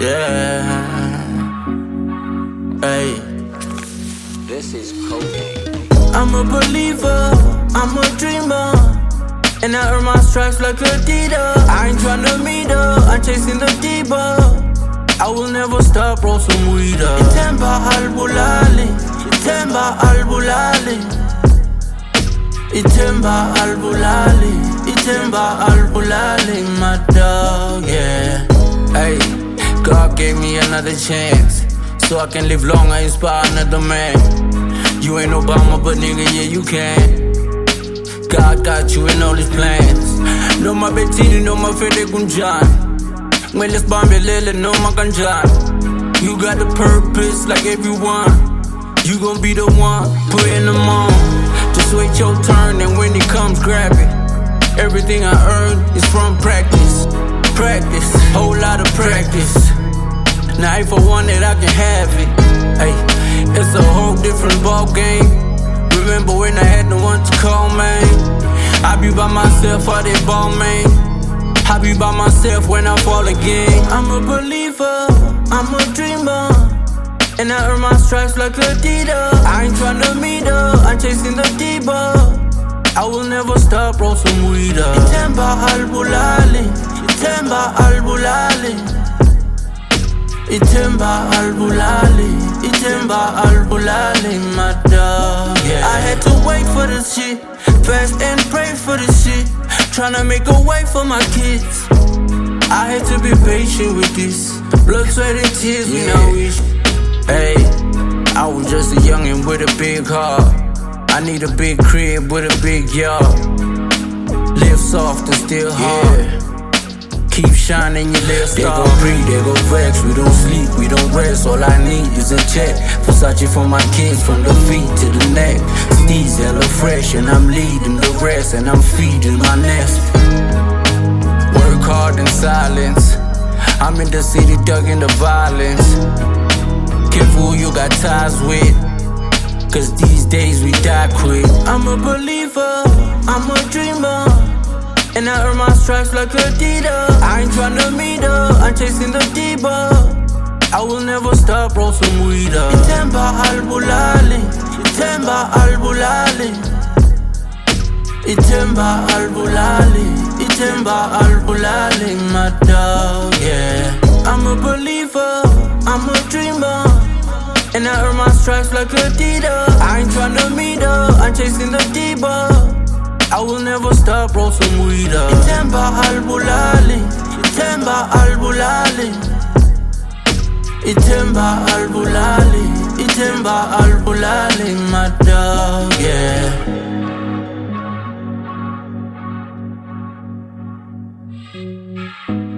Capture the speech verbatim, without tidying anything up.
Yeah. Hey. This is cocaine. I'm a believer, I'm a dreamer, and I earn my stripes like Adidas. I ain't tryna meet her, I'm chasing the diva. I will never stop, roll some weed up. Ithemba al-Bulali, Ithemba al-Bulali, Ithemba al-Bulali, Ithemba al-Bulali, my dog, yeah. Hey, God gave me another chance, so I can live long, I inspire another man. You ain't Obama, but nigga, yeah, you can. God got you in all his plans. No my betini, no my fede kunjan. When let's bomb your lily, no my kanjan. You got the purpose like everyone. You gon' be the one, putting them on. Just wait your turn, and when it comes, grab it. Everything I earn is from practice. Practice, whole lot of practice. Now if I want it, I can have it. Hey, it's a whole different ball game. Remember when I had no one to call, man? I be by myself, all that ball, man. I be by myself when I fall again. I'm a believer, I'm a dreamer, and I earn my stripes like Adidas. I ain't tryna meet her, I'm chasing the diva. I will never stop, roll some weed up. Ithemba al-Bulali, Ithemba al-Bulali, Ithemba al-Bulali, Ithemba al-Bulali, my dog, yeah. I had to wait for this shit, fast and pray for this shit, tryna make a way for my kids. I had to be patient with this, blood, sweat, and tears, yeah. We now wish. Hey, I was just a youngin' with a big heart. I need a big crib with a big yard. Live soft and still hard. Yeah. Keep shining your little star. They gon' breathe, they gon' vex. We don't sleep, we don't rest. All I need is a check. Versace for my kids, from the feet to the neck. Steez hella fresh, and I'm leading the rest, and I'm feeding my nest. Work hard in silence. I'm in the city, dug in the violence. Careful who you got ties with, cause these days we die quick. I'm a believer, I'm a dreamer, and I earn my stripes like Adidas. I ain't tryna meet her, I'm chasing the diva. I will never stop, roll some weed up. Ithemba al-Bulali, Ithemba al-Bulali, Ithemba al-Bulali, Ithemba al-Bulali, my dog, yeah. I'm a believer, I'm a dreamer, and I earn my stripes like Adidas. I ain't tryna meet her, I'm chasing the diva. I will never stop, roll some weed up. Ithemba al-Bulali, Ithemba al-Bulali, Ithemba al-Bulali, Ithemba al-Bulali, my dog, yeah.